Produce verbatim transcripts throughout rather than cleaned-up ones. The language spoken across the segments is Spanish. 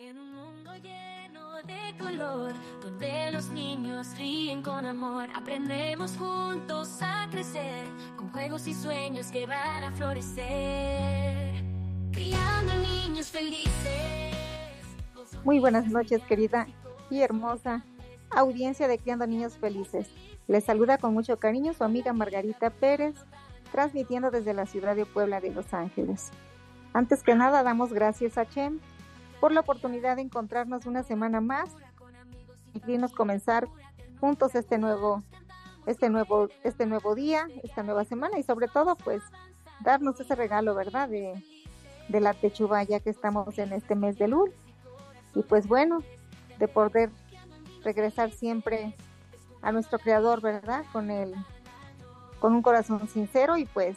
En un mundo lleno de color, donde los niños ríen con amor, aprendemos juntos a crecer, con juegos y sueños que van a florecer, criando niños felices. Muy buenas noches, querida y hermosa audiencia de Criando Niños Felices. Les saluda con mucho cariño su amiga Margarita Pérez, transmitiendo desde la ciudad de Puebla de Los Ángeles. Antes que nada, damos gracias a Chem por la oportunidad de encontrarnos una semana más y nos comenzar juntos este nuevo, este nuevo, este nuevo día, esta nueva semana y sobre todo, pues, darnos ese regalo, ¿verdad? De, de la Techuvá, ya que estamos en este mes de Lul. Y pues bueno, de poder regresar siempre a nuestro Creador, ¿verdad? Con el, con un corazón sincero y pues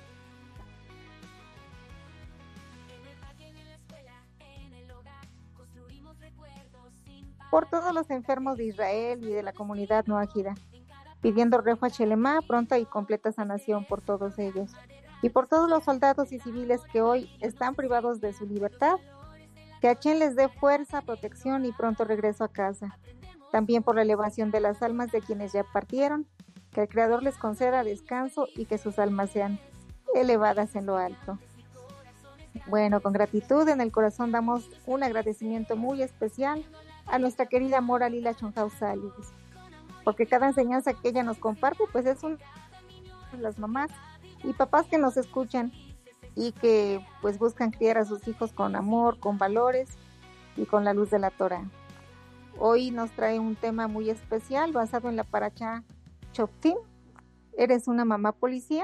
por todos los enfermos de Israel y de la comunidad noájida, pidiendo Refa Shelema, pronta y completa sanación por todos ellos, y por todos los soldados y civiles que hoy están privados de su libertad, que Hashem les dé fuerza, protección y pronto regreso a casa. También por la elevación de las almas de quienes ya partieron, que el Creador les conceda descanso y que sus almas sean elevadas en lo alto. Bueno, con gratitud en el corazón damos un agradecimiento muy especial a nuestra querida Mora Lila Chonjausalis, porque cada enseñanza que ella nos comparte, pues es una de las mamás y papás que nos escuchan y que pues buscan criar a sus hijos con amor, con valores y con la luz de la Torah. Hoy nos trae un tema muy especial basado en la Parashá Shoftim. ¿Eres una mamá policía?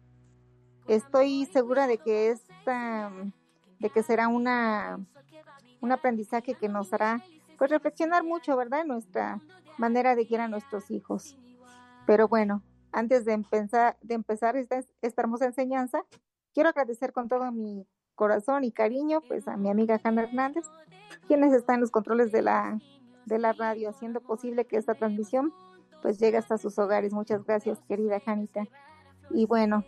Estoy segura de que esta, de que será una un aprendizaje que nos hará pues reflexionar mucho, ¿verdad? En nuestra manera de guiar a nuestros hijos. Pero bueno, antes de empezar, de empezar esta, esta hermosa enseñanza, quiero agradecer con todo mi corazón y cariño pues a mi amiga Hanna Hernández, quienes están en los controles de la, de la radio, haciendo posible que esta transmisión pues llegue hasta sus hogares. Muchas gracias, querida Janita. Y bueno,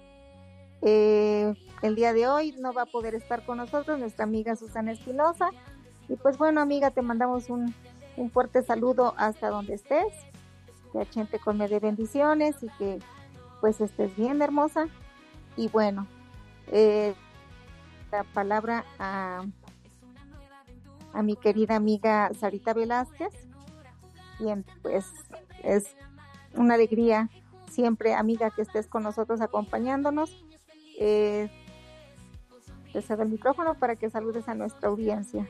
eh, el día de hoy no va a poder estar con nosotros nuestra amiga Susana Espinosa. Y pues bueno, amiga, te mandamos un, un fuerte saludo hasta donde estés. Que Hashem te colme de bendiciones y que pues estés bien, hermosa. Y bueno, eh, la palabra a, a mi querida amiga Sarita Velázquez. Bien, pues es una alegría siempre, amiga, que estés con nosotros acompañándonos. Eh, te cedo el micrófono para que saludes a nuestra audiencia.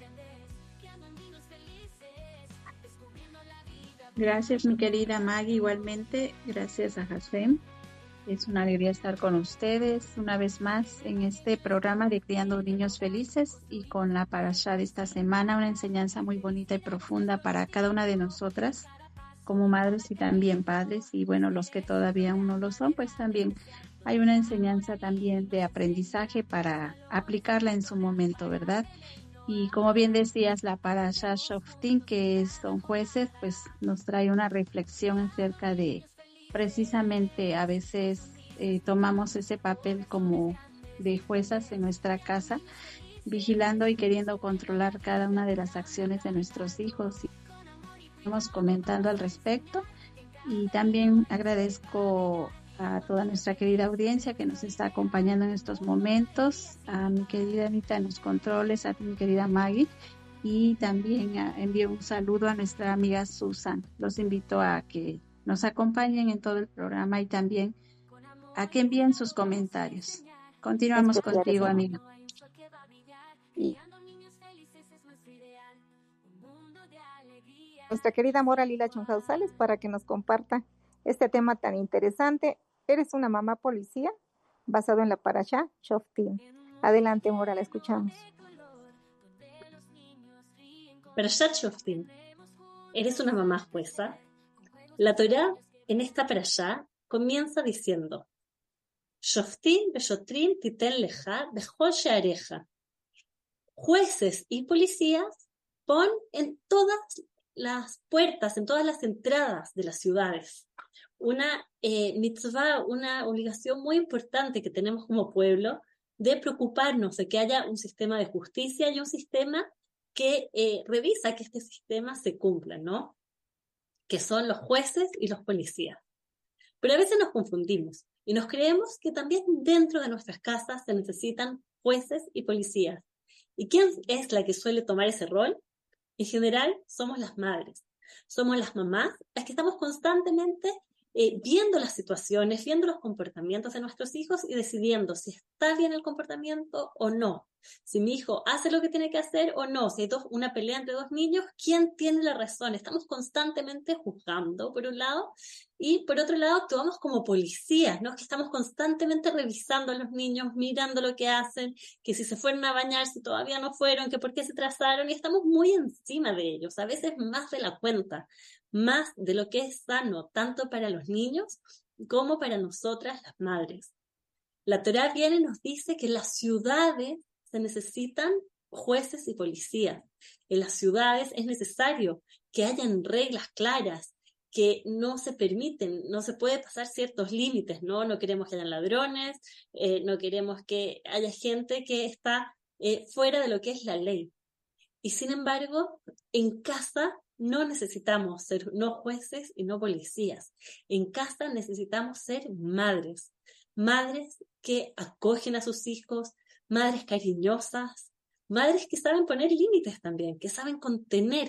Gracias, mi querida Maggie, igualmente, gracias a Hashem. Es una alegría estar con ustedes una vez más en este programa de Criando Niños Felices y con la parashá de esta semana, una enseñanza muy bonita y profunda para cada una de nosotras como madres y también padres, y bueno, los que todavía aún no lo son, pues también hay una enseñanza también de aprendizaje para aplicarla en su momento, ¿verdad? Y como bien decías, la Parashá Shoftim, que son jueces, pues nos trae una reflexión acerca de precisamente a veces eh, tomamos ese papel como de juezas en nuestra casa, vigilando y queriendo controlar cada una de las acciones de nuestros hijos. Y estamos comentando al respecto y también agradezco a toda nuestra querida audiencia que nos está acompañando en estos momentos, a mi querida Anita en los controles, a mi querida Maggie, y también a, envío un saludo a nuestra amiga Susan. Los invito a que nos acompañen en todo el programa y también a que envíen sus comentarios. Continuamos Especiales, contigo, ¿no? amiga. Y nuestra querida Mora Lila Chonjausales para que nos comparta este tema tan interesante. ¿Eres una mamá policía? Basado en la Parashá Shoftim. Adelante, Mora, la escuchamos. Parashat Shoftim. ¿Eres una mamá jueza? La Torá en esta parashá comienza diciendo: Shoftim beshotrim titen leja bechol she'areja. Jueces y policías pon en todas las puertas, en todas las entradas de las ciudades. Una eh, mitzvah, una obligación muy importante que tenemos como pueblo de preocuparnos de que haya un sistema de justicia y un sistema que eh, revisa que este sistema se cumpla, ¿no? Que son los jueces y los policías. Pero a veces nos confundimos y nos creemos que también dentro de nuestras casas se necesitan jueces y policías. ¿Y quién es la que suele tomar ese rol? En general, somos las madres. Somos las mamás las que estamos constantemente eh, viendo las situaciones, viendo los comportamientos de nuestros hijos y decidiendo si está bien el comportamiento o no. Si mi hijo hace lo que tiene que hacer o no. Si hay dos, una pelea entre dos niños, ¿quién tiene la razón? Estamos constantemente juzgando, por un lado, y por otro lado actuamos como policías, ¿no? Que estamos constantemente revisando a los niños, mirando lo que hacen, que si se fueron a bañar, si todavía no fueron, que por qué se atrasaron, y estamos muy encima de ellos, a veces más de la cuenta, más de lo que es sano, tanto para los niños como para nosotras las madres. La Torá viene y nos dice que en las ciudades se necesitan jueces y policías. En las ciudades es necesario que hayan reglas claras, que no se permiten, no se puede pasar ciertos límites, ¿no? No queremos que hayan ladrones, eh, no queremos que haya gente que está eh, fuera de lo que es la ley. Y sin embargo, en casa no necesitamos ser no jueces y no policías. En casa necesitamos ser madres, madres que acogen a sus hijos, madres cariñosas, madres que saben poner límites también, que saben contener,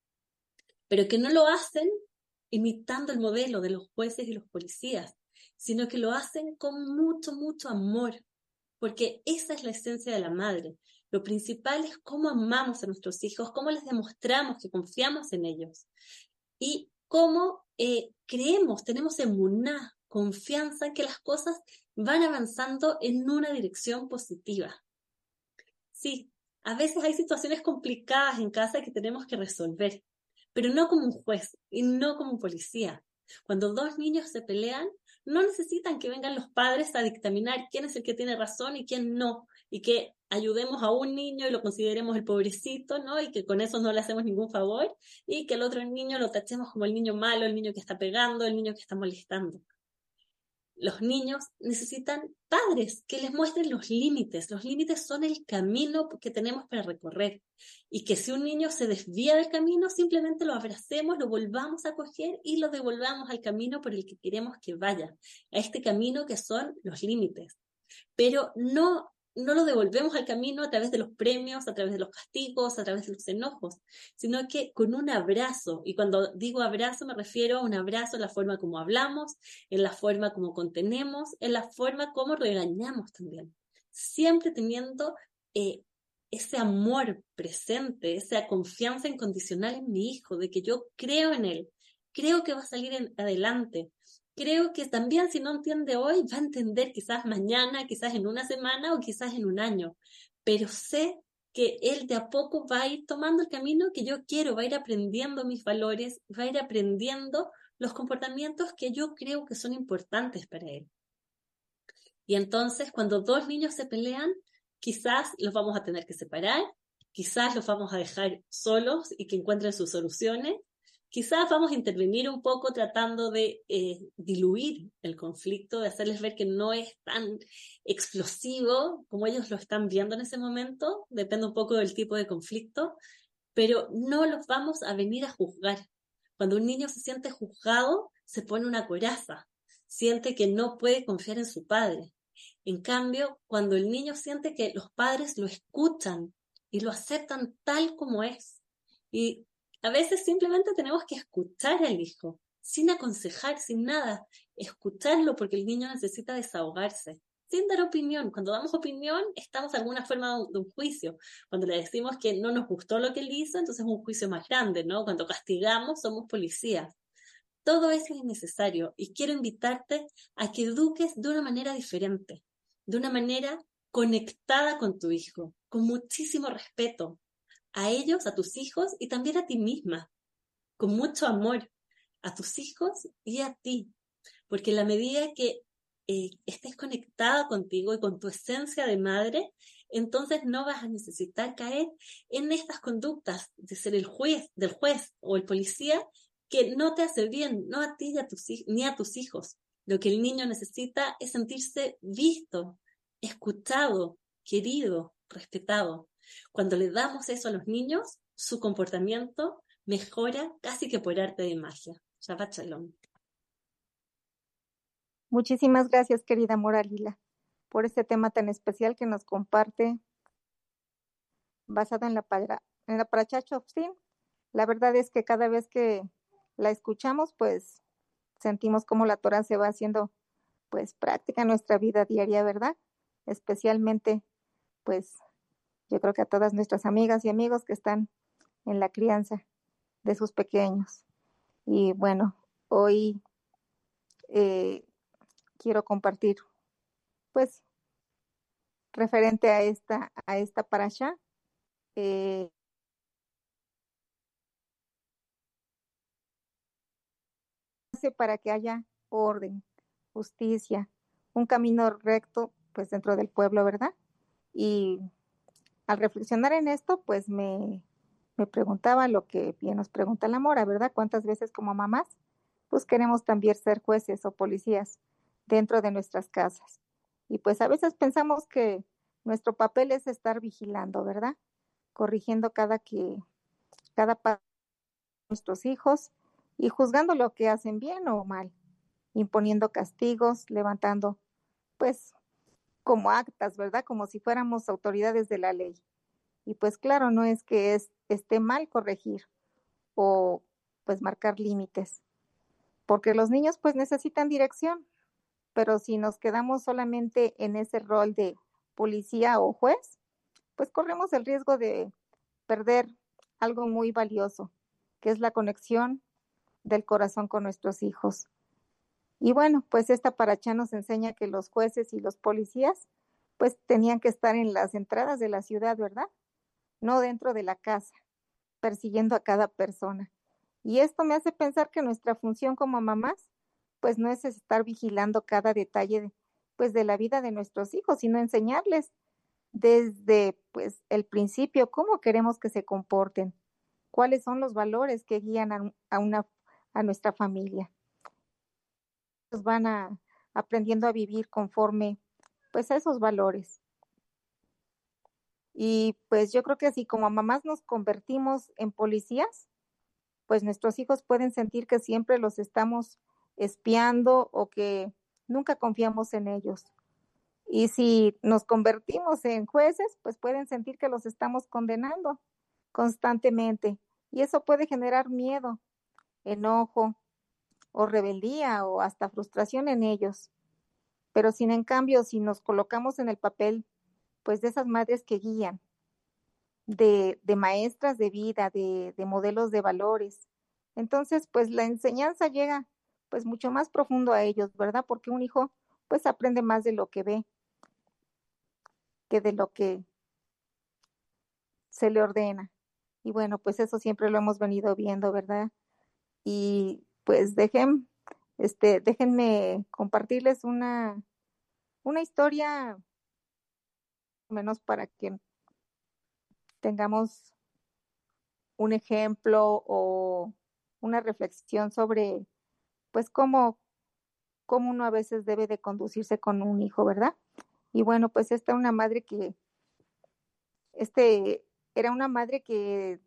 pero que no lo hacen imitando el modelo de los jueces y los policías, sino que lo hacen con mucho, mucho amor, porque esa es la esencia de la madre. Lo principal es cómo amamos a nuestros hijos, cómo les demostramos que confiamos en ellos y cómo eh, creemos, tenemos emuná, confianza en que las cosas van avanzando en una dirección positiva. Sí, a veces hay situaciones complicadas en casa que tenemos que resolver, pero no como un juez y no como un policía. Cuando dos niños se pelean, no necesitan que vengan los padres a dictaminar quién es el que tiene razón y quién no, y que ayudemos a un niño y lo consideremos el pobrecito, ¿no? Y que con eso no le hacemos ningún favor, y que el otro niño lo tachemos como el niño malo, el niño que está pegando, el niño que está molestando. Los niños necesitan padres que les muestren los límites. Los límites son el camino que tenemos para recorrer. Y que si un niño se desvía del camino, simplemente lo abracemos, lo volvamos a coger y lo devolvamos al camino por el que queremos que vaya. A este camino que son los límites. Pero no, no lo devolvemos al camino a través de los premios, a través de los castigos, a través de los enojos, sino que con un abrazo. Y cuando digo abrazo me refiero a un abrazo en la forma como hablamos, en la forma como contenemos, en la forma como regañamos también. Siempre teniendo eh, ese amor presente, esa confianza incondicional en mi hijo, de que yo creo en él, creo que va a salir en, adelante. Creo que también si no entiende hoy, va a entender quizás mañana, quizás en una semana o quizás en un año. Pero sé que él de a poco va a ir tomando el camino que yo quiero, va a ir aprendiendo mis valores, va a ir aprendiendo los comportamientos que yo creo que son importantes para él. Y entonces, cuando dos niños se pelean, quizás los vamos a tener que separar, quizás los vamos a dejar solos y que encuentren sus soluciones. Quizás vamos a intervenir un poco tratando de eh, diluir el conflicto, de hacerles ver que no es tan explosivo como ellos lo están viendo en ese momento, depende un poco del tipo de conflicto, pero no los vamos a venir a juzgar. Cuando un niño se siente juzgado, se pone una coraza, siente que no puede confiar en su padre. En cambio, cuando el niño siente que los padres lo escuchan y lo aceptan tal como es, y a veces simplemente tenemos que escuchar al hijo, sin aconsejar, sin nada, escucharlo porque el niño necesita desahogarse, sin dar opinión. Cuando damos opinión, estamos de alguna forma de un juicio. Cuando le decimos que no nos gustó lo que él hizo, entonces es un juicio más grande, ¿no? Cuando castigamos, somos policías. Todo eso es innecesario y quiero invitarte a que eduques de una manera diferente, de una manera conectada con tu hijo, con muchísimo respeto, a ellos, a tus hijos y también a ti misma, con mucho amor, a tus hijos y a ti, porque en la medida que eh, estés conectada contigo y con tu esencia de madre, entonces no vas a necesitar caer en estas conductas de ser el juez, del juez o el policía que no te hace bien, no a ti ni a tus, ni a tus hijos. Lo que el niño necesita es sentirse visto, escuchado, querido, respetado. Cuando le damos eso a los niños, su comportamiento mejora casi que por arte de magia. Shabbat Shalom. Muchísimas gracias, querida Mora Lila, por este tema tan especial que nos comparte basado en la, para, en la Parashat Shoftim. La verdad es que cada vez que la escuchamos, pues sentimos como la Torah se va haciendo pues práctica en nuestra vida diaria, ¿verdad? Especialmente, pues yo creo que a todas nuestras amigas y amigos que están en la crianza de sus pequeños. Y bueno, hoy eh, quiero compartir, pues, referente a esta, a esta parasha, eh, para que haya orden, justicia, un camino recto, pues, dentro del pueblo, ¿verdad? Y al reflexionar en esto, pues, me, me preguntaba lo que bien nos pregunta la Mora, ¿verdad? ¿Cuántas veces como mamás, pues, queremos también ser jueces o policías dentro de nuestras casas? Y pues a veces pensamos que nuestro papel es estar vigilando, ¿verdad? Corrigiendo cada que, cada paso de nuestros hijos y juzgando lo que hacen bien o mal, imponiendo castigos, levantando, pues, como actas, ¿verdad? Como si fuéramos autoridades de la ley. Y pues claro, no es que es, esté mal corregir o pues marcar límites, porque los niños pues necesitan dirección, pero si nos quedamos solamente en ese rol de policía o juez, pues corremos el riesgo de perder algo muy valioso, que es la conexión del corazón con nuestros hijos. Y bueno, pues esta paracha nos enseña que los jueces y los policías pues tenían que estar en las entradas de la ciudad, ¿verdad? No dentro de la casa, persiguiendo a cada persona. Y esto me hace pensar que nuestra función como mamás pues no es estar vigilando cada detalle de, pues de la vida de nuestros hijos, sino enseñarles desde pues el principio cómo queremos que se comporten, cuáles son los valores que guían a, a una a nuestra familia. Ellos van a aprendiendo a vivir conforme pues a esos valores. Y pues yo creo que así como mamás nos convertimos en policías, pues nuestros hijos pueden sentir que siempre los estamos espiando o que nunca confiamos en ellos. Y si nos convertimos en jueces, pues pueden sentir que los estamos condenando constantemente. Y eso puede generar miedo, enojo o rebeldía o hasta frustración en ellos. Pero sin en cambio, si nos colocamos en el papel, pues de esas madres que guían, de, de maestras de vida, de, de modelos de valores, entonces pues la enseñanza llega pues mucho más profundo a ellos, ¿verdad? Porque un hijo pues aprende más de lo que ve que de lo que se le ordena. Y bueno, pues eso siempre lo hemos venido viendo, ¿verdad? Y pues dejen, este, déjenme compartirles una, una historia, menos para que tengamos un ejemplo o una reflexión sobre, pues, cómo, cómo uno a veces debe de conducirse con un hijo, ¿verdad? Y bueno, pues esta una madre que, este, era una madre que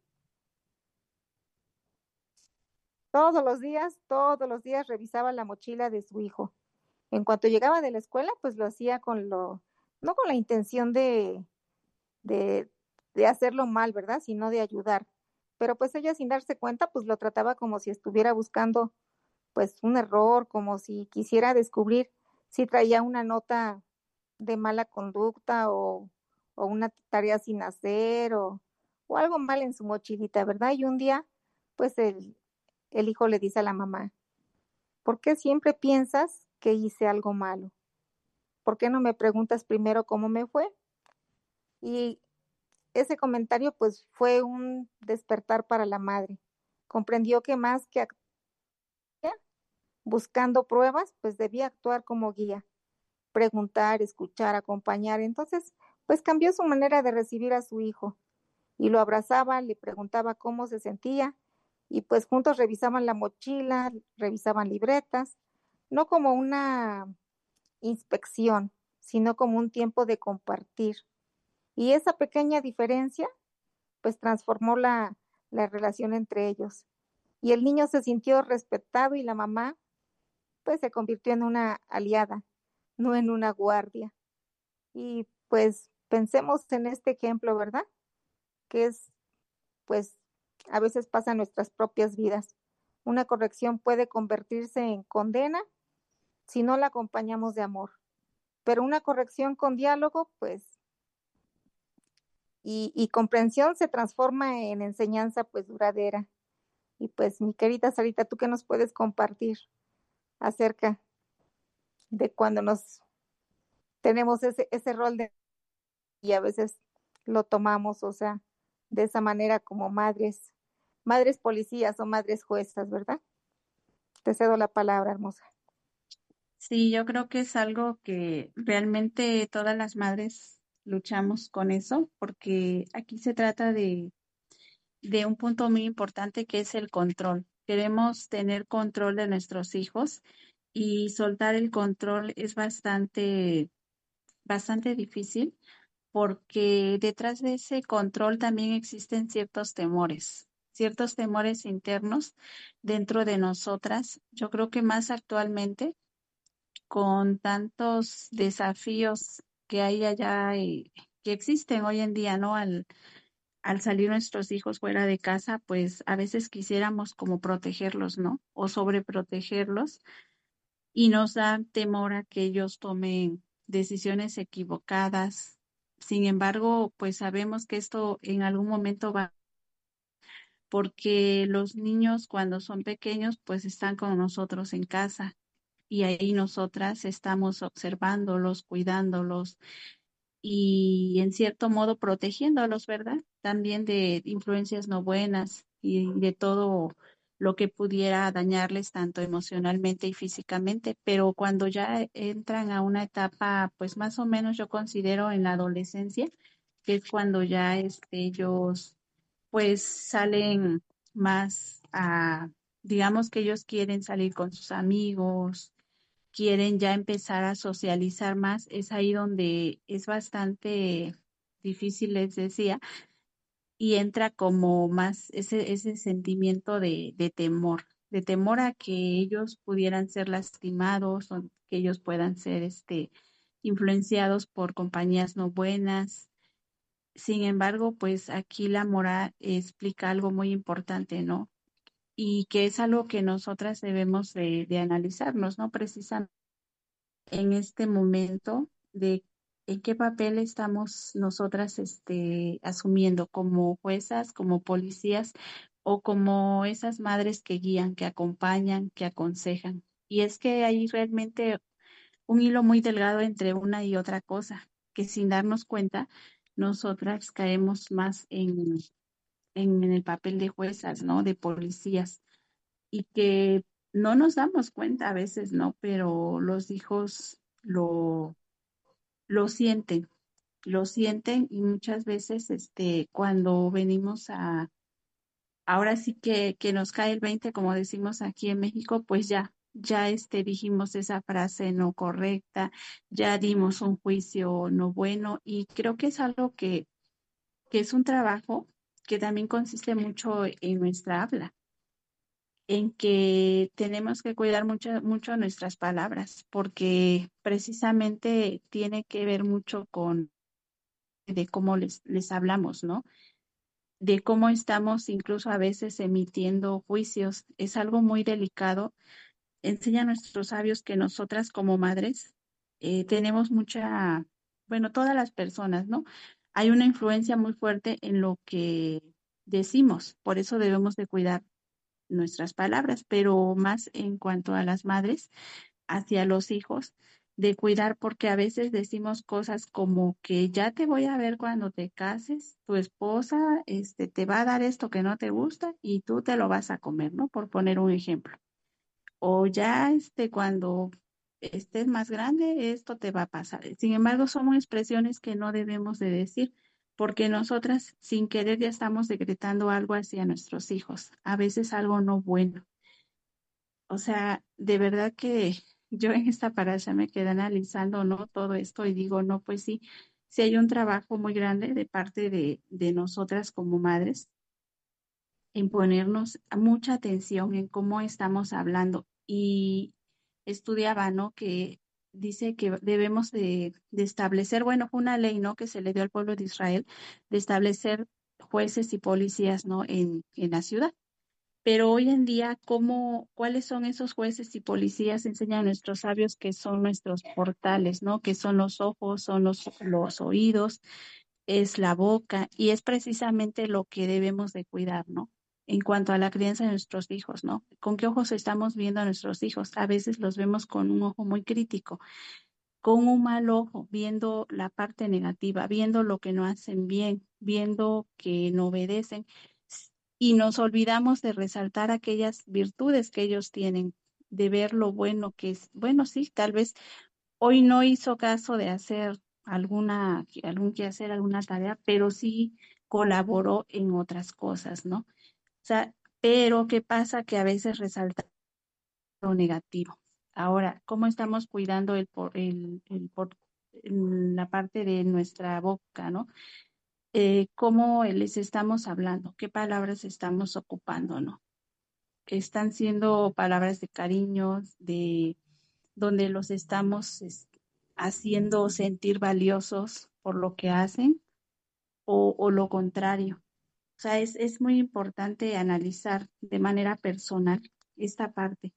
todos los días, todos los días revisaba la mochila de su hijo. En cuanto llegaba de la escuela, pues lo hacía con lo, no con la intención de, de, de hacerlo mal, ¿verdad? Sino de ayudar. Pero pues ella sin darse cuenta, pues lo trataba como si estuviera buscando pues un error, como si quisiera descubrir si traía una nota de mala conducta o, o una tarea sin hacer o, o algo mal en su mochilita, ¿verdad? Y un día, pues el, el hijo le dice a la mamá, ¿por qué siempre piensas que hice algo malo? ¿Por qué no me preguntas primero cómo me fue? Y ese comentario pues fue un despertar para la madre. Comprendió que más que actuar buscando pruebas, pues debía actuar como guía, preguntar, escuchar, acompañar. Entonces, pues cambió su manera de recibir a su hijo y lo abrazaba, le preguntaba cómo se sentía y pues juntos revisaban la mochila, revisaban libretas, no como una inspección, sino como un tiempo de compartir. Y esa pequeña diferencia pues transformó la, la relación entre ellos. Y el niño se sintió respetado y la mamá pues se convirtió en una aliada, no en una guardia. Y pues pensemos en este ejemplo, ¿verdad? Que es pues a veces pasa en nuestras propias vidas. Una corrección puede convertirse en condena si no la acompañamos de amor. Pero una corrección con diálogo, pues, y, y comprensión se transforma en enseñanza, pues, duradera. Y pues, mi querida Sarita, ¿tú qué nos puedes compartir acerca de cuando nos tenemos ese, ese rol de y a veces lo tomamos, o sea, de esa manera como madres, madres policías o madres juezas, ¿verdad? Te cedo la palabra, hermosa. Sí, yo creo que es algo que realmente todas las madres luchamos con eso, porque aquí se trata de, de un punto muy importante que es el control. Queremos tener control de nuestros hijos y soltar el control es bastante, bastante difícil porque detrás de ese control también existen ciertos temores, ciertos temores internos dentro de nosotras. Yo creo que más actualmente con tantos desafíos que hay allá y que existen hoy en día, ¿no? Al, al salir nuestros hijos fuera de casa, pues a veces quisiéramos como protegerlos, ¿no? O sobreprotegerlos y nos da temor a que ellos tomen decisiones equivocadas. Sin embargo, pues sabemos que esto en algún momento va, porque los niños cuando son pequeños, pues están con nosotros en casa y ahí nosotras estamos observándolos, cuidándolos y en cierto modo protegiéndolos, ¿verdad? También de influencias no buenas y de todo lo que pudiera dañarles tanto emocionalmente y físicamente, pero cuando ya entran a una etapa, pues más o menos yo considero en la adolescencia, que es cuando ya este, ellos pues salen más a, digamos que ellos quieren salir con sus amigos, quieren ya empezar a socializar más, es ahí donde es bastante difícil, les decía, y entra como más ese, ese sentimiento de, de temor, de temor a que ellos pudieran ser lastimados o que ellos puedan ser este, influenciados por compañías no buenas. Sin embargo, pues aquí la moral explica algo muy importante, ¿no? Y que es algo que nosotras debemos de, de analizarnos, ¿no? Precisamente en este momento de en qué papel estamos nosotras este, asumiendo como juezas, como policías o como esas madres que guían, que acompañan, que aconsejan. Y es que hay realmente un hilo muy delgado entre una y otra cosa, que sin darnos cuenta, nosotras caemos más en, en, en el papel de juezas, ¿no? De policías y que no nos damos cuenta a veces, ¿no? Pero los hijos lo, lo sienten, lo sienten y muchas veces, este, cuando venimos a, ahora sí que, que nos cae el veinte, como decimos aquí en México, pues ya, ya este, dijimos esa frase no correcta, ya dimos un juicio no bueno y creo que es algo que, que es un trabajo que también consiste mucho en nuestra habla en que tenemos que cuidar mucho, mucho nuestras palabras, porque precisamente tiene que ver mucho con de cómo les, les hablamos, ¿no? De cómo estamos incluso a veces emitiendo juicios. Es algo muy delicado. Enseña a nuestros sabios que nosotras como madres eh, tenemos mucha, bueno, todas las personas, ¿no? Hay una influencia muy fuerte en lo que decimos, por eso debemos de cuidar nuestras palabras, pero más en cuanto a las madres hacia los hijos, de cuidar porque a veces decimos cosas como que ya te voy a ver cuando te cases, tu esposa este te va a dar esto que no te gusta y tú te lo vas a comer, ¿no? Por poner un ejemplo. O ya este cuando estés más grande, esto te va a pasar. Sin embargo, son expresiones que no debemos de decir porque nosotras sin querer ya estamos decretando algo hacia nuestros hijos, a veces algo no bueno. O sea, de verdad que yo en esta parasha me quedé analizando, ¿no? Todo esto y digo, no, pues sí, sí hay un trabajo muy grande de parte de, de nosotras como madres en ponernos mucha atención en cómo estamos hablando. Y estudiaba, ¿no? Que dice que debemos de, de establecer, bueno, fue una ley, ¿no? Que se le dio al pueblo de Israel de establecer jueces y policías, ¿no? En, en la ciudad. Pero hoy en día, ¿cómo, cuáles son esos jueces y policías? Enseñan a nuestros sabios que son nuestros portales, ¿no? Que son los ojos, son los, los oídos, es la boca, y es precisamente lo que debemos de cuidar, ¿no? En cuanto a la crianza de nuestros hijos, ¿no? ¿Con qué ojos estamos viendo a nuestros hijos? A veces los vemos con un ojo muy crítico, con un mal ojo, viendo la parte negativa, viendo lo que no hacen bien, viendo que no obedecen, y nos olvidamos de resaltar aquellas virtudes que ellos tienen, de ver lo bueno que es. Bueno, sí, tal vez hoy no hizo caso de hacer alguna, algún quehacer, alguna tarea, pero sí colaboró en otras cosas, ¿no? O sea, pero ¿qué pasa? Que a veces resalta lo negativo. Ahora, ¿cómo estamos cuidando el por, el, el por, en la parte de nuestra boca, ¿no? Eh, ¿cómo les estamos hablando? ¿Qué palabras estamos ocupando, no? Están siendo palabras de cariño, de donde los estamos es, haciendo sentir valiosos por lo que hacen, o, o lo contrario. O sea, es, es muy importante analizar de manera personal esta parte.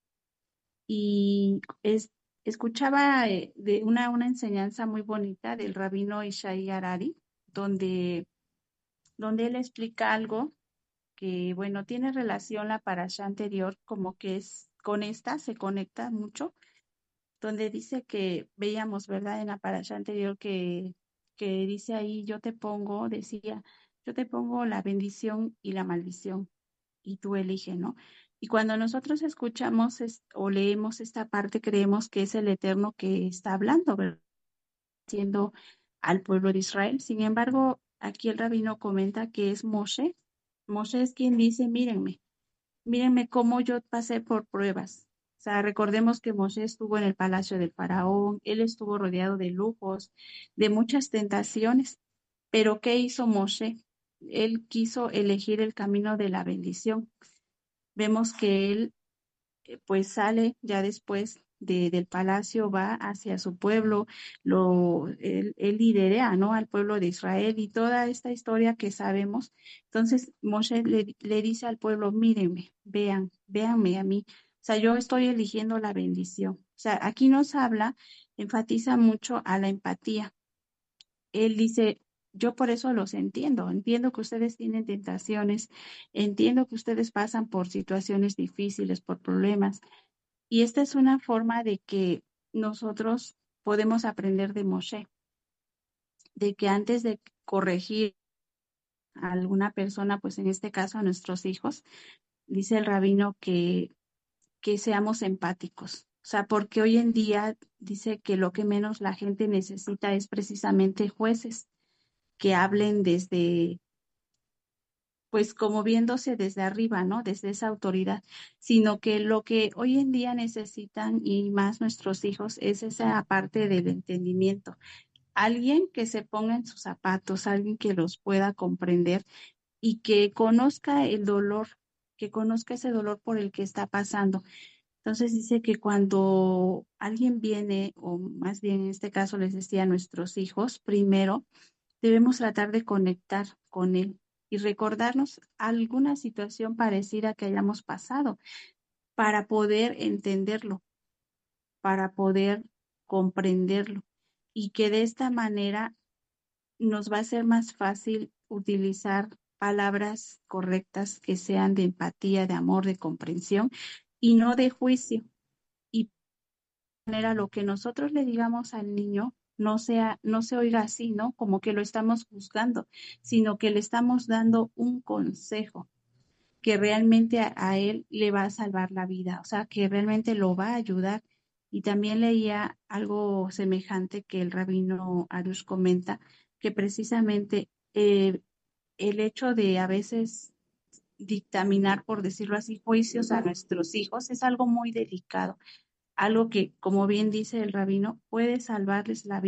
Y es, escuchaba eh, de una, una enseñanza muy bonita del rabino Ishai Harari, donde, donde él explica algo que, bueno, tiene relación la parasha anterior, como que es con esta, se conecta mucho, donde dice que veíamos, ¿verdad? En la parasha anterior que, que dice ahí, yo te pongo, decía, yo te pongo la bendición y la maldición, y tú eliges, ¿no? Y cuando nosotros escuchamos es- o leemos esta parte, creemos que es el Eterno que está hablando, ¿verdad? Siendo al pueblo de Israel. Sin embargo, aquí el rabino comenta que es Moshe. Moshe es quien dice, mírenme, mírenme cómo yo pasé por pruebas. O sea, recordemos que Moshe estuvo en el palacio del faraón, él estuvo rodeado de lujos, de muchas tentaciones. Pero ¿qué hizo Moshe? Él quiso elegir el camino de la bendición. Vemos que él eh, pues sale ya después de, del palacio, va hacia su pueblo, lo, él, él lidera, ¿no? Al pueblo de Israel y toda esta historia que sabemos. Entonces Moshe le, le dice al pueblo, mírenme, vean, véanme a mí. O sea, yo estoy eligiendo la bendición. O sea, aquí nos habla, enfatiza mucho a la empatía. Él dice, yo por eso los entiendo, entiendo que ustedes tienen tentaciones, entiendo que ustedes pasan por situaciones difíciles, por problemas, y esta es una forma de que nosotros podemos aprender de Moshe, de que antes de corregir a alguna persona, pues en este caso a nuestros hijos, dice el rabino que, que seamos empáticos. O sea, porque hoy en día dice que lo que menos la gente necesita es precisamente jueces que hablen desde, pues como viéndose desde arriba, ¿no? Desde esa autoridad, sino que lo que hoy en día necesitan y más nuestros hijos es esa parte del entendimiento. Alguien que se ponga en sus zapatos, alguien que los pueda comprender y que conozca el dolor, que conozca ese dolor por el que está pasando. Entonces dice que cuando alguien viene, o más bien en este caso les decía a nuestros hijos, primero debemos tratar de conectar con él y recordarnos alguna situación parecida que hayamos pasado para poder entenderlo, para poder comprenderlo, y que de esta manera nos va a ser más fácil utilizar palabras correctas que sean de empatía, de amor, de comprensión y no de juicio. Y de manera lo que nosotros le digamos al niño no sea, no se oiga así, ¿no? Como que lo estamos juzgando, sino que le estamos dando un consejo que realmente a, a él le va a salvar la vida, o sea, que realmente lo va a ayudar. Y también leía algo semejante que el rabino Arush comenta, que precisamente eh, el hecho de a veces dictaminar, por decirlo así, juicios a nuestros hijos es algo muy delicado, algo que, como bien dice el rabino, puede salvarles la vida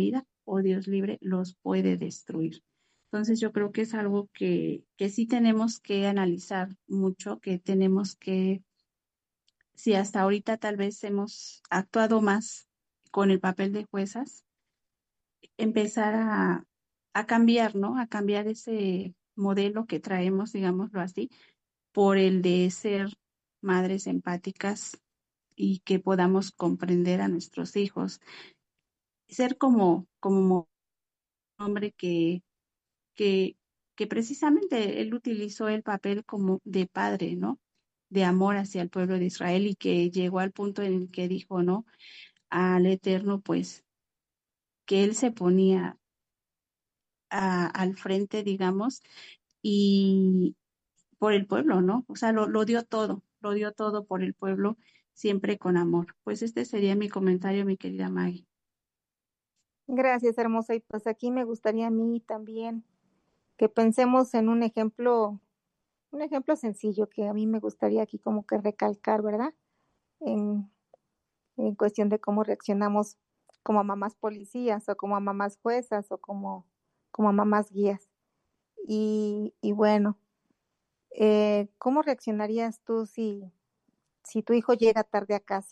o Dios libre, los puede destruir. Entonces yo creo que es algo que, que sí tenemos que analizar mucho, que tenemos que, si hasta ahorita tal vez hemos actuado más con el papel de juezas, empezar a, a cambiar, ¿no? A cambiar ese modelo que traemos, digámoslo así, por el de ser madres empáticas y que podamos comprender a nuestros hijos, ser como, como un hombre que, que, que precisamente él utilizó el papel como de padre, ¿no? De amor hacia el pueblo de Israel y que llegó al punto en el que dijo, ¿no? Al Eterno, pues, que él se ponía a- al frente, digamos, y por el pueblo, ¿no? O sea, lo, lo dio todo, lo dio todo por el pueblo, siempre con amor. Pues este sería mi comentario, mi querida Maggie. Gracias, hermosa. Y pues aquí me gustaría a mí también que pensemos en un ejemplo, un ejemplo sencillo que a mí me gustaría aquí como que recalcar, ¿verdad? En, en cuestión de cómo reaccionamos como mamás policías o como mamás juezas o como, como mamás guías. Y, y bueno, eh, ¿cómo reaccionarías tú si, si tu hijo llega tarde a casa?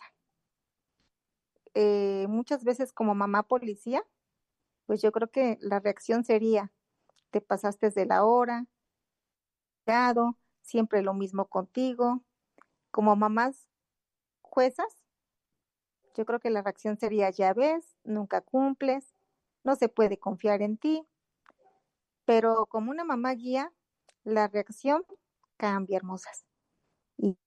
Eh, muchas veces como mamá policía, pues yo creo que la reacción sería, te pasaste de la hora, siempre lo mismo contigo. Como mamás juezas, yo creo que la reacción sería, ya ves, nunca cumples, no se puede confiar en ti, pero como una mamá guía, la reacción cambia, hermosas. Y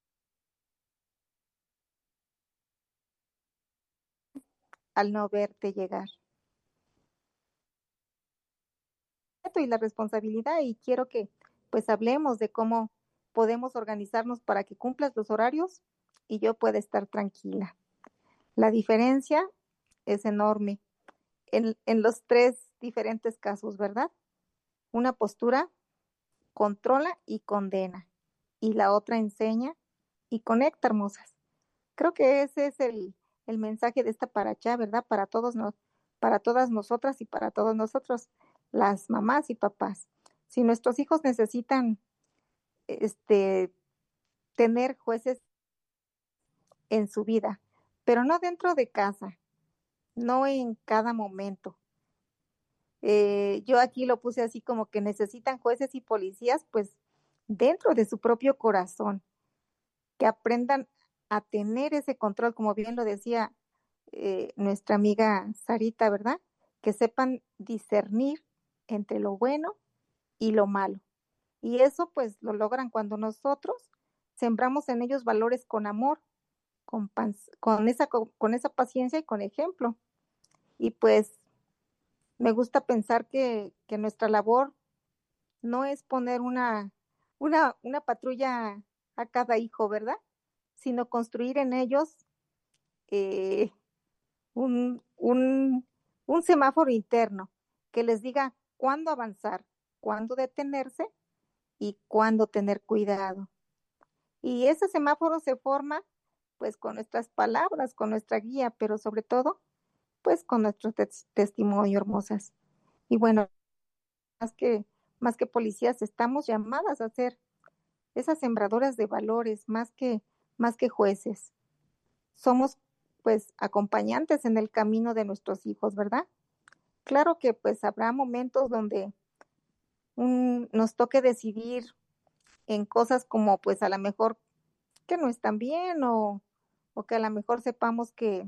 al no verte llegar. Y la responsabilidad, y quiero que pues hablemos de cómo podemos organizarnos para que cumplas los horarios y yo pueda estar tranquila. La diferencia es enorme en, en los tres diferentes casos, ¿verdad? Una postura controla y condena, y la otra enseña y conecta, hermosas. Creo que ese es el, el mensaje de esta paracha, ¿verdad? Para todos nos, para todas nosotras y para todos nosotros, las mamás y papás. Si nuestros hijos necesitan este tener jueces en su vida, pero no dentro de casa, no en cada momento. Eh, yo aquí lo puse así como que necesitan jueces y policías, pues dentro de su propio corazón, que aprendan a tener ese control, como bien lo decía eh, nuestra amiga Sarita, ¿verdad? Que sepan discernir entre lo bueno y lo malo. Y eso pues lo logran cuando nosotros sembramos en ellos valores con amor, con, con, esa, con, con esa paciencia y con ejemplo. Y pues me gusta pensar que, que nuestra labor no es poner una, una, una patrulla a cada hijo, ¿verdad? Sino construir en ellos eh, un, un, un semáforo interno que les diga cuándo avanzar, cuándo detenerse y cuándo tener cuidado. Y ese semáforo se forma pues con nuestras palabras, con nuestra guía, pero sobre todo pues con nuestro tes testimonio, hermosas. Y bueno, más que, más que policías, estamos llamadas a ser esas sembradoras de valores, más que, más que jueces. Somos pues acompañantes en el camino de nuestros hijos, ¿verdad? Claro que pues habrá momentos donde un, nos toque decidir en cosas como pues a lo mejor que no están bien o, o que a lo mejor sepamos que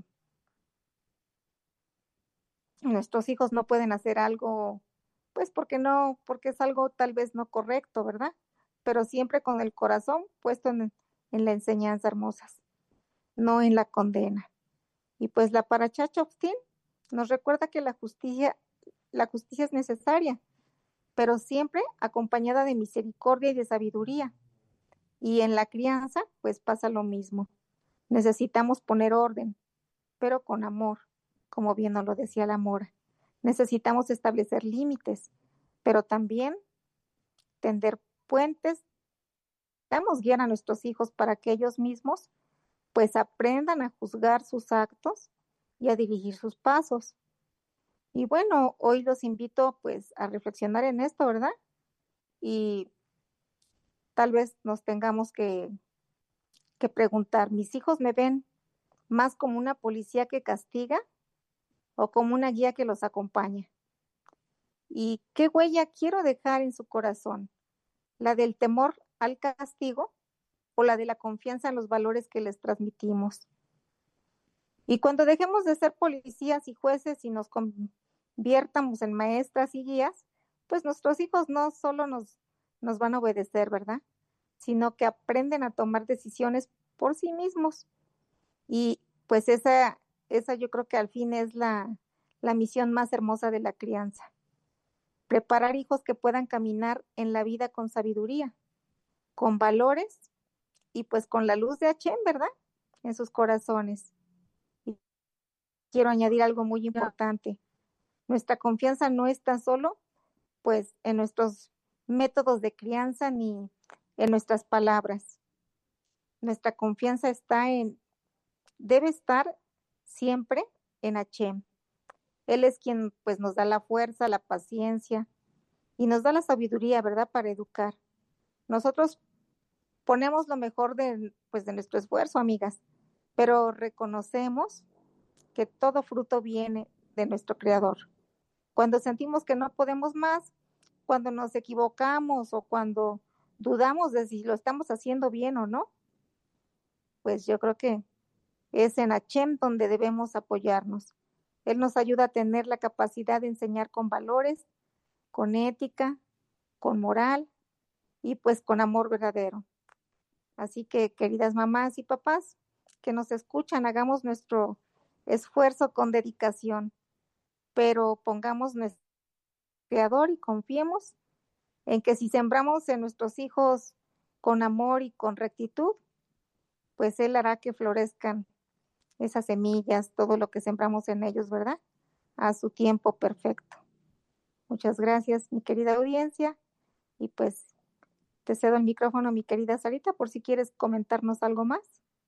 nuestros hijos no pueden hacer algo, pues porque no, porque es algo tal vez no correcto, ¿verdad? Pero siempre con el corazón puesto en, en la enseñanza, hermosas, no en la condena. Y pues la Parashat Shoftim nos recuerda que la justicia, la justicia es necesaria, pero siempre acompañada de misericordia y de sabiduría. Y en la crianza, pues pasa lo mismo. Necesitamos poner orden, pero con amor, como bien nos lo decía la Mora. Necesitamos establecer límites, pero también tender puentes. Damos guiar a nuestros hijos para que ellos mismos pues aprendan a juzgar sus actos y a dirigir sus pasos. Y bueno, hoy los invito pues a reflexionar en esto, ¿verdad? Y tal vez nos tengamos que, que preguntar, ¿mis hijos me ven más como una policía que castiga o como una guía que los acompaña? ¿Y qué huella quiero dejar en su corazón? ¿La del temor al castigo o la de la confianza en los valores que les transmitimos? Y cuando dejemos de ser policías y jueces y nos conviertamos en maestras y guías, pues nuestros hijos no solo nos, nos van a obedecer, ¿verdad? Sino que aprenden a tomar decisiones por sí mismos. Y pues esa, esa yo creo que al fin es la, la misión más hermosa de la crianza. Preparar hijos que puedan caminar en la vida con sabiduría, con valores y pues con la luz de Hashem, ¿verdad? En sus corazones. Y quiero añadir algo muy importante. Nuestra confianza no está solo pues en nuestros métodos de crianza ni en nuestras palabras. Nuestra confianza está en, debe estar siempre en Hashem. Él es quien pues nos da la fuerza, la paciencia y nos da la sabiduría, ¿verdad? Para educar. Nosotros ponemos lo mejor de, pues, de nuestro esfuerzo, amigas, pero reconocemos que todo fruto viene de nuestro Creador. Cuando sentimos que no podemos más, cuando nos equivocamos o cuando dudamos de si lo estamos haciendo bien o no, pues yo creo que es en Hashem donde debemos apoyarnos. Él nos ayuda a tener la capacidad de enseñar con valores, con ética, con moral y pues con amor verdadero. Así que, queridas mamás y papás que nos escuchan, hagamos nuestro esfuerzo con dedicación, pero pongamos nuestro Creador y confiemos en que si sembramos en nuestros hijos con amor y con rectitud, pues Él hará que florezcan esas semillas, todo lo que sembramos en ellos, ¿verdad? A su tiempo perfecto. Muchas gracias, mi querida audiencia, y pues te cedo el micrófono, mi querida Sarita, por si quieres comentarnos algo más.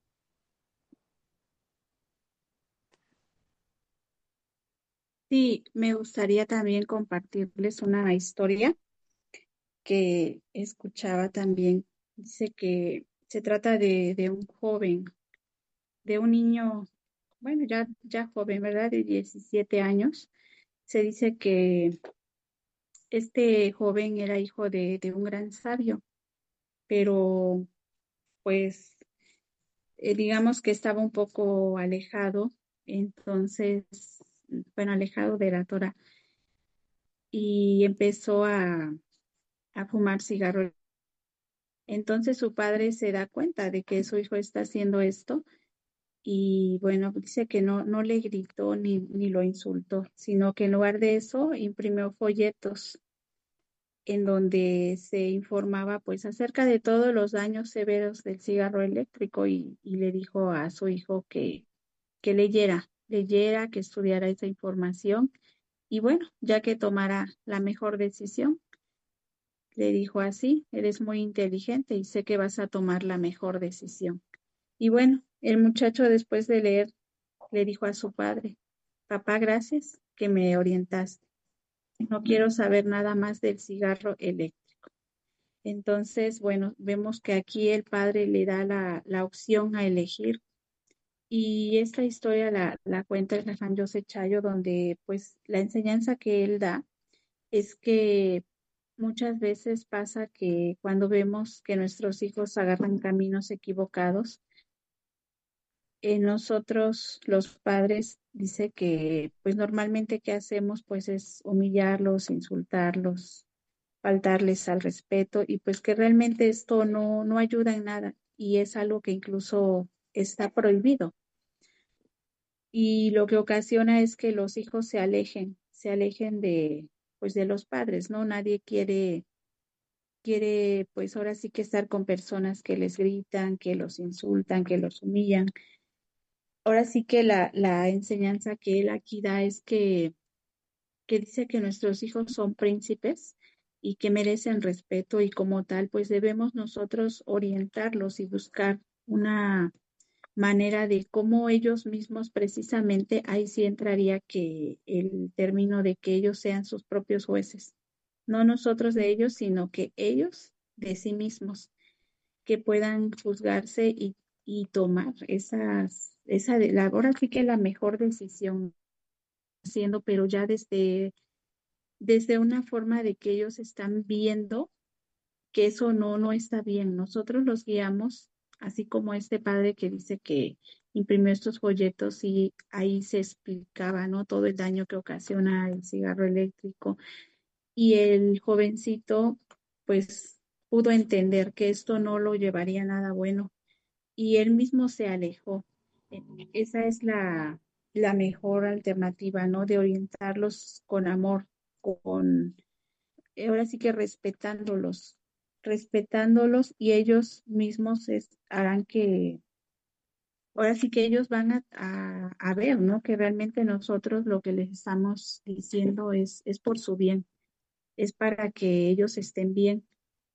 Sí, me gustaría también compartirles una historia que escuchaba también. Dice que se trata de, de un joven, de un niño, bueno, ya, ya joven, ¿verdad? De diecisiete años. Se dice que este joven era hijo de, de un gran sabio, pero pues eh, digamos que estaba un poco alejado, entonces, bueno, alejado de la Torah y empezó a, a fumar cigarro. Entonces su padre se da cuenta de que su hijo está haciendo esto y bueno, dice que no, no le gritó ni, ni lo insultó, sino que en lugar de eso imprimió folletos en donde se informaba pues acerca de todos los daños severos del cigarro eléctrico y, y le dijo a su hijo que, que leyera, leyera, que estudiara esa información y bueno, ya que tomara la mejor decisión. Le dijo así, eres muy inteligente y sé que vas a tomar la mejor decisión. Y bueno, el muchacho después de leer le dijo a su padre, papá, gracias que me orientaste. No quiero saber nada más del cigarro eléctrico. Entonces, bueno, vemos que aquí el padre le da la, la opción a elegir. Y esta historia la, la cuenta el Jajam Yosef Chayo, donde pues la enseñanza que él da es que muchas veces pasa que cuando vemos que nuestros hijos agarran caminos equivocados, eh, nosotros los padres dice que pues normalmente qué hacemos pues es humillarlos, insultarlos, faltarles al respeto y pues que realmente esto no, no ayuda en nada y es algo que incluso está prohibido. Y lo que ocasiona es que los hijos se alejen, se alejen de pues de los padres, ¿no? Nadie quiere quiere pues ahora sí que estar con personas que les gritan, que los insultan, que los humillan. Ahora sí que la, la enseñanza que él aquí da es que, que dice que nuestros hijos son príncipes y que merecen respeto y como tal pues debemos nosotros orientarlos y buscar una, manera de cómo ellos mismos precisamente, ahí sí entraría que el término de que ellos sean sus propios jueces, no nosotros de ellos, sino que ellos de sí mismos, que puedan juzgarse y, y tomar esas, esa, de- la, ahora sí que la mejor decisión haciendo, pero ya desde, desde una forma de que ellos están viendo que eso no, no está bien. Nosotros los guiamos, así como este padre que dice que imprimió estos folletos y ahí se explicaba, ¿no? Todo el daño que ocasiona el cigarro eléctrico. Y el jovencito, pues, pudo entender que esto no lo llevaría a nada bueno y él mismo se alejó. Eh, Esa es la, la mejor alternativa, ¿no? De orientarlos con amor, con eh, ahora sí que respetándolos, respetándolos y ellos mismos es- harán que, ahora sí que ellos van a, a, a ver, ¿no? Que realmente nosotros lo que les estamos diciendo es, es por su bien, es para que ellos estén bien,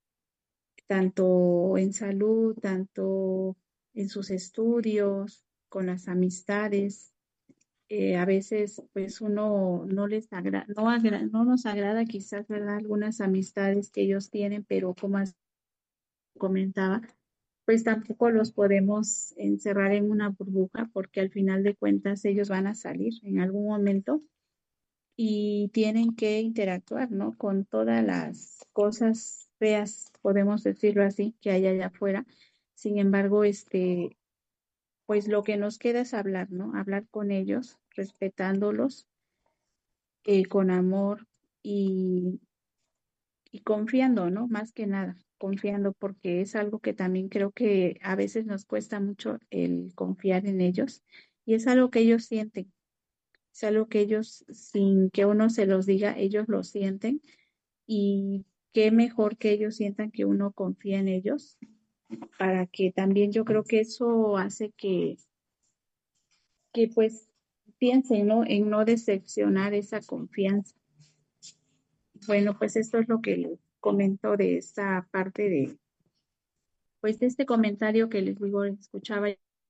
tanto en salud, tanto en sus estudios, con las amistades. Eh, a veces pues uno no les agrada, no, agra- no nos agrada quizás, ¿verdad? Algunas amistades que ellos tienen, pero como as- comentaba, pues tampoco los podemos encerrar en una burbuja porque al final de cuentas ellos van a salir en algún momento y tienen que interactuar, ¿no? Con todas las cosas feas, podemos decirlo así, que hay allá afuera. Sin embargo, este, pues lo que nos queda es hablar, ¿no? Hablar con ellos, respetándolos, eh, con amor y, y confiando, ¿no? Más que nada, confiando, porque es algo que también creo que a veces nos cuesta mucho el confiar en ellos y es algo que ellos sienten, es algo que ellos, sin que uno se los diga, ellos lo sienten y qué mejor que ellos sientan que uno confía en ellos, para que también yo creo que eso hace que, que pues piensen, ¿no? En no decepcionar esa confianza. Bueno, pues esto es lo que les comento de esta parte de, pues de este comentario que les digo, escuchaba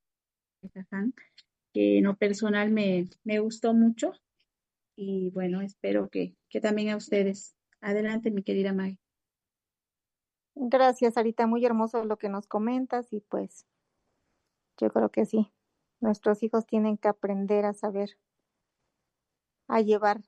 que en lo personal me, me gustó mucho y bueno, espero que, que también a ustedes. Adelante, mi querida Maggie. Gracias, Sarita, muy hermoso lo que nos comentas y pues yo creo que sí, nuestros hijos tienen que aprender a saber, a llevar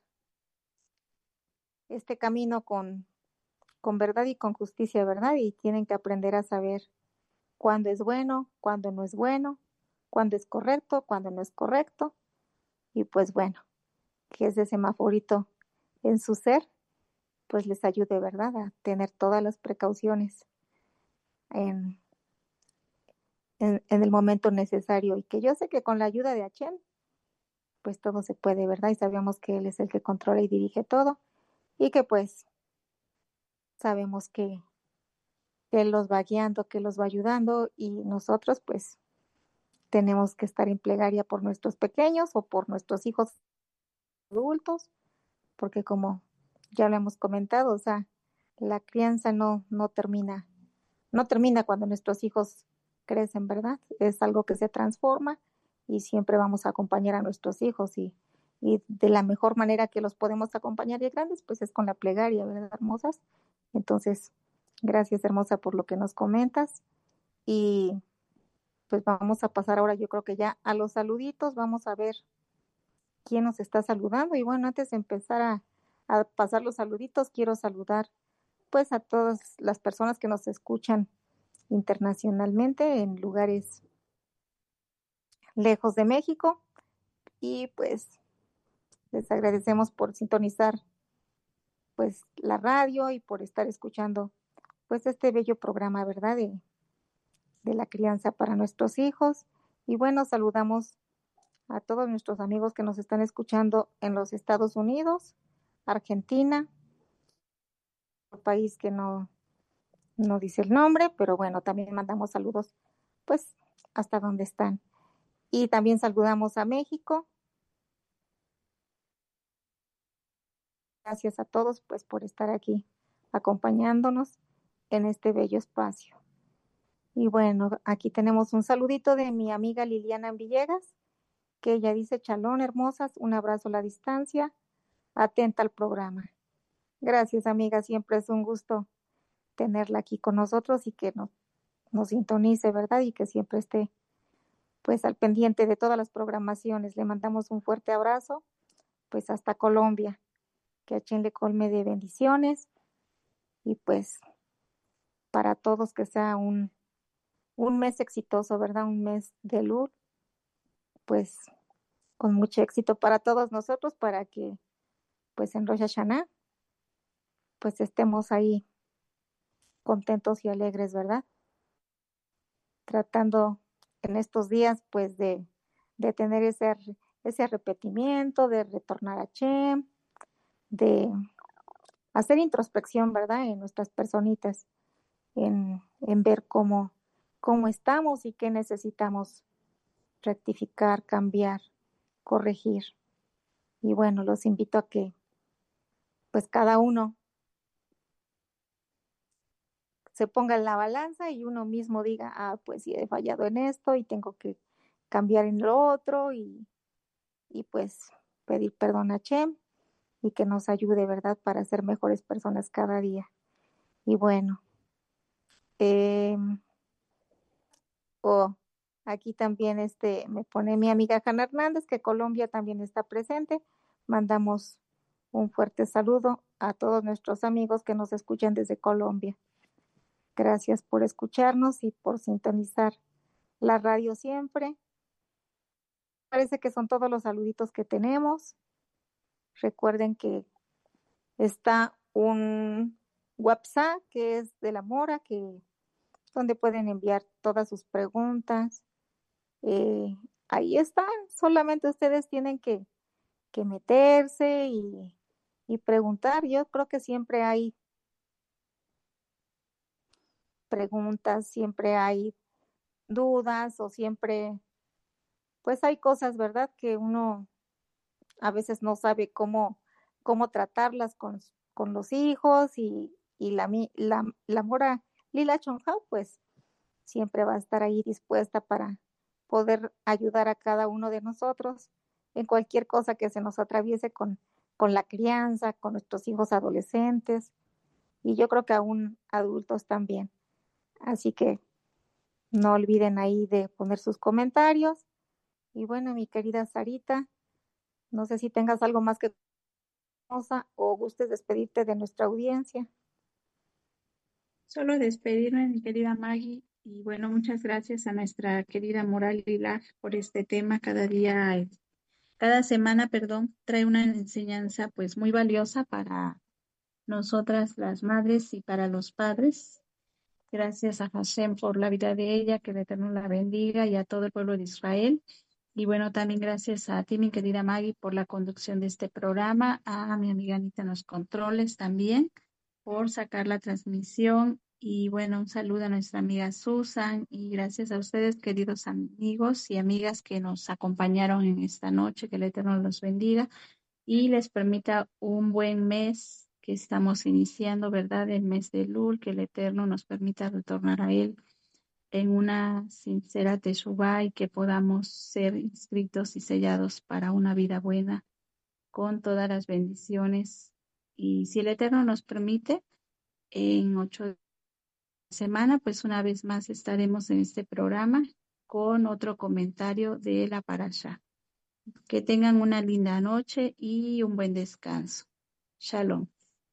este camino con, con verdad y con justicia, ¿verdad? Y tienen que aprender a saber cuándo es bueno, cuándo no es bueno, cuándo es correcto, cuándo no es correcto. Y pues bueno, que ese semaforito en su ser, pues les ayude, ¿verdad? A tener todas las precauciones en, en, en el momento necesario. Y que yo sé que con la ayuda de Achen, pues todo se puede, ¿verdad? Y sabemos que Él es el que controla y dirige todo. Y que pues sabemos que, que Él los va guiando, que los va ayudando. Y nosotros pues tenemos que estar en plegaria por nuestros pequeños o por nuestros hijos adultos, porque como ya lo hemos comentado, o sea, la crianza no, no termina, no termina cuando nuestros hijos crecen, ¿verdad? Es algo que se transforma y siempre vamos a acompañar a nuestros hijos y, y de la mejor manera que los podemos acompañar de grandes, pues es con la plegaria, ¿verdad, hermosas? Entonces, gracias, hermosa, por lo que nos comentas y pues vamos a pasar ahora, yo creo que ya a los saluditos, vamos a ver quién nos está saludando. Y bueno, antes de empezar a, a pasar los saluditos, quiero saludar pues a todas las personas que nos escuchan internacionalmente en lugares lejos de México y pues les agradecemos por sintonizar pues la radio y por estar escuchando pues este bello programa, ¿verdad? De, de la crianza para nuestros hijos. Y bueno, saludamos a todos nuestros amigos que nos están escuchando en los Estados Unidos, Argentina, país que no, no dice el nombre, pero bueno, también mandamos saludos pues hasta donde están. Y también saludamos a México. Gracias a todos pues por estar aquí acompañándonos en este bello espacio. Y bueno, aquí tenemos un saludito de mi amiga Liliana Villegas, que ella dice: Chalón, hermosas, un abrazo a la distancia, atenta al programa. Gracias, amiga, siempre es un gusto tenerla aquí con nosotros y que nos, nos sintonice, ¿verdad? Y que siempre esté pues al pendiente de todas las programaciones. Le mandamos un fuerte abrazo, pues hasta Colombia, que a Chen le colme de bendiciones y pues para todos que sea un, un mes exitoso, ¿verdad? Un mes de luz, pues con mucho éxito para todos nosotros, para que pues en Rosh Hashanah pues estemos ahí contentos y alegres, ¿verdad? Tratando en estos días pues de, de tener ese, ese arrepentimiento, de retornar a Shem, de hacer introspección, ¿verdad? En nuestras personitas, en, en ver cómo, cómo estamos y qué necesitamos rectificar, cambiar, corregir. Y bueno, los invito a que pues cada uno se ponga en la balanza y uno mismo diga: ah, pues sí he fallado en esto y tengo que cambiar en lo otro, y, y pues pedir perdón a Shem y que nos ayude, ¿verdad? Para ser mejores personas cada día. Y bueno, eh, oh, aquí también este, me pone mi amiga Jana Hernández que Colombia también está presente. Mandamos un fuerte saludo a todos nuestros amigos que nos escuchan desde Colombia. Gracias por escucharnos y por sintonizar la radio siempre. Parece que son todos los saluditos que tenemos. Recuerden que está un WhatsApp que es de la Mora, que donde pueden enviar todas sus preguntas. Eh, ahí está, solamente ustedes tienen que, que meterse y, y preguntar. Yo creo que siempre hay preguntas, siempre hay dudas o siempre, pues hay cosas, ¿verdad? Que uno a veces no sabe cómo, cómo tratarlas con, con los hijos y, y la, la, la Mora Lila Chonjao, pues siempre va a estar ahí dispuesta para poder ayudar a cada uno de nosotros en cualquier cosa que se nos atraviese con, con la crianza, con nuestros hijos adolescentes y yo creo que aún adultos también. Así que no olviden ahí de poner sus comentarios. Y bueno, mi querida Sarita, no sé si tengas algo más que o gustes despedirte de nuestra audiencia. Solo despedirme, mi querida Maggie, y bueno, muchas gracias a nuestra querida Moral Lilar por este tema. Cada día, cada semana, perdón, trae una enseñanza pues muy valiosa para nosotras las madres y para los padres. Gracias a Hashem por la vida de ella, que el Eterno la bendiga, y a todo el pueblo de Israel. Y bueno, también gracias a ti, mi querida Maggie, por la conducción de este programa, a mi amiga Anita en los controles también, por sacar la transmisión. Y bueno, un saludo a nuestra amiga Susan y gracias a ustedes, queridos amigos y amigas que nos acompañaron en esta noche. Que el Eterno los bendiga y les permita un buen mes que estamos iniciando, ¿verdad? El mes de Elul, que el Eterno nos permita retornar a Él en una sincera teshuvá y que podamos ser inscritos y sellados para una vida buena con todas las bendiciones. Y si el Eterno nos permite, en ocho semanas, pues una vez más estaremos en este programa con otro comentario de la parasha. Que tengan una linda noche y un buen descanso. Shalom.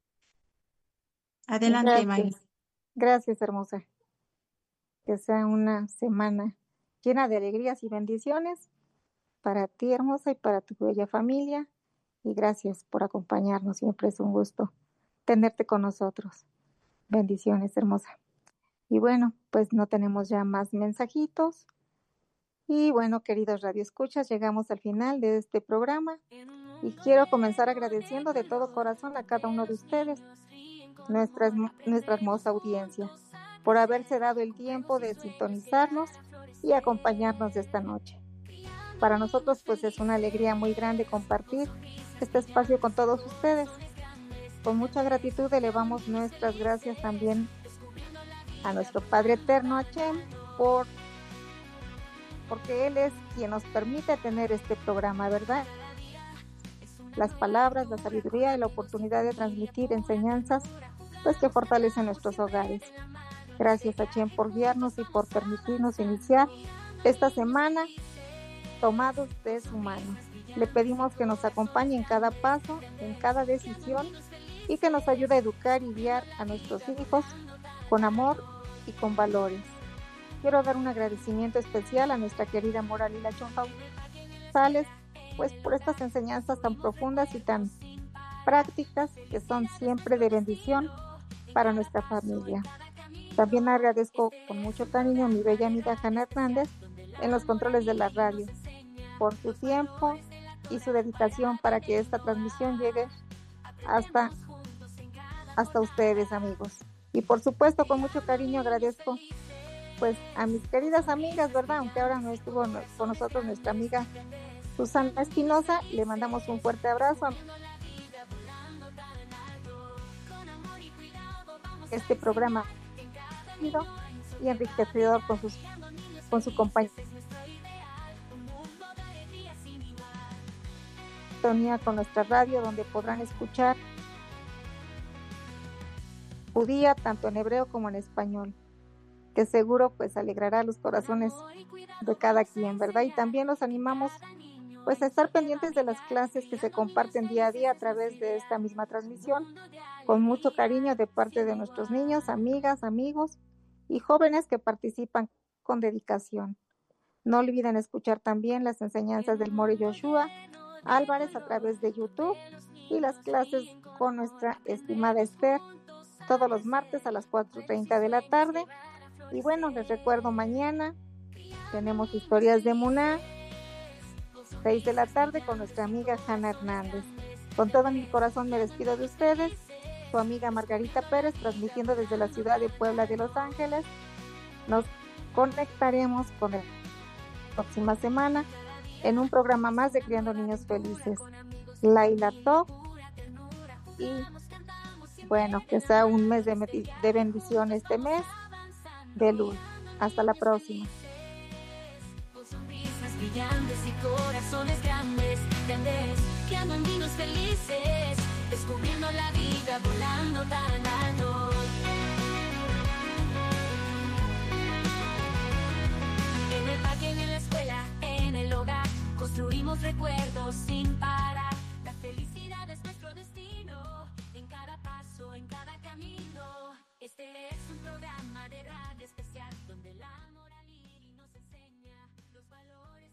Adelante, Maggie. Gracias, hermosa. Que sea una semana llena de alegrías y bendiciones para ti, hermosa, y para tu bella familia. Y gracias por acompañarnos. Siempre es un gusto tenerte con nosotros. Bendiciones, hermosa. Y bueno, pues no tenemos ya más mensajitos. Y bueno, queridos radioescuchas, llegamos al final de este programa. Y quiero comenzar agradeciendo de todo corazón a cada uno de ustedes, nuestra, nuestra hermosa audiencia, por haberse dado el tiempo de sintonizarnos y acompañarnos esta noche. Para nosotros pues es una alegría muy grande compartir este espacio con todos ustedes. Con mucha gratitud elevamos nuestras gracias también a nuestro Padre Eterno, Hashem, por, porque Él es quien nos permite tener este programa, ¿verdad? Las palabras, la sabiduría y la oportunidad de transmitir enseñanzas, pues que fortalecen nuestros hogares. Gracias, Hashem, por guiarnos y por permitirnos iniciar esta semana tomados de su mano. Le pedimos que nos acompañe en cada paso, en cada decisión, y que nos ayude a educar y guiar a nuestros hijos con amor y con valores. Quiero dar un agradecimiento especial a nuestra querida Moralila González, pues por estas enseñanzas tan profundas y tan prácticas que son siempre de bendición para nuestra familia. También agradezco con mucho cariño a mi bella amiga Hanna Hernández en los controles de la radio por su tiempo y su dedicación para que esta transmisión llegue hasta hasta ustedes, amigos. Y por supuesto, con mucho cariño agradezco pues a mis queridas amigas, ¿verdad? Aunque ahora no estuvo con nosotros nuestra amiga Susana Espinosa, le mandamos un fuerte abrazo. Este programa y enriquecedor con sus con su compañía con nuestra radio, donde podrán escuchar judía tanto en hebreo como en español, que seguro pues alegrará los corazones de cada quien, ¿verdad? Y también los animamos pues a estar pendientes de las clases que se comparten día a día a través de esta misma transmisión, con mucho cariño de parte de nuestros niños, amigas, amigos y jóvenes que participan con dedicación. No olviden escuchar también las enseñanzas del More Yoshua Álvarez a través de YouTube y las clases con nuestra estimada Esther todos los martes a las cuatro treinta de la tarde. Y bueno, les recuerdo, mañana tenemos historias de Muná, seis de la tarde, con nuestra amiga Hanna Hernández. Con todo mi corazón me despido de ustedes, su amiga Margarita Pérez, transmitiendo desde la ciudad de Puebla de Los Ángeles. Nos conectaremos con la próxima semana en un programa más de Criando Niños Felices. Laila Tov, y bueno, que sea un mes de, de bendición este mes de luz. Hasta la próxima. Con sonrisas brillantes y corazones grandes, grandes, criando niños felices, descubriendo la vida, volando tan alto. En el parque, en la escuela, en el hogar, construimos recuerdos sin par.